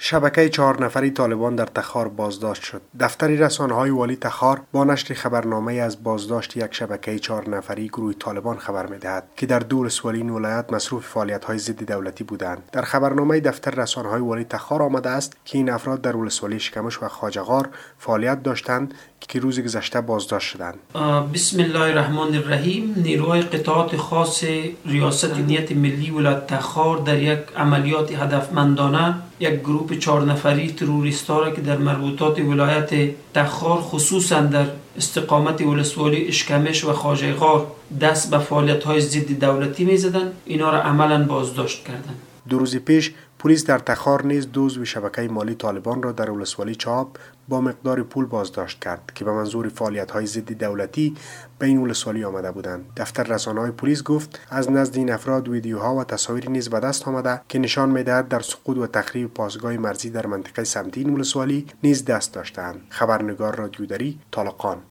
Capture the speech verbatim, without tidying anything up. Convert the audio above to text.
شبکه چهار نفری طالبان در تخار بازداشت شد. دفتر رسانه‌های والی تخار با نشر خبرنامه از بازداشت یک شبکه چهار نفری گروه طالبان خبر می‌دهد که در دو ولسوالی این ولایت مصروف فعالیت‌های ضد دولتی بودند. در خبرنامه دفتر رسانه‌های والی تخار آمده است که این افراد در ولسوالی شکمش و خواجه‌غار فعالیت داشتند که روز گذشته بازداشت شدند. بسم الله الرحمن الرحیم. نیروهای قطعات خاص ریاست امنیت ملی ولایت تخار در یک عملیات هدفمندانه یک گروه چهار نفری تروریستا را که در مربوطات ولایت تخار خصوصا در استقامت ولسوالی اشکمش و خواجه‌غار دست به فعالیت‌های ضد دولتی می‌زدند، اینا را عملاً بازداشت کردند. دو روز پیش پلیس در تخار نیز دو عضو شبکه مالی طالبان را در ولسوالی چاب با مقدار پول بازداشت کرد که به منظور فعالیت‌های ضد دولتی به این ولسوالی آمده بودند. دفتر رسانه‌های پلیس گفت از نزد این افراد ویدیوها و تصاویری نیز به دست آمده که نشان می‌دهد در سقوط و تخریب پاسگاه مرزی در منطقه سمتی این ولسوالی نیز دست داشتند. خبرنگار رادیو دری طالقان.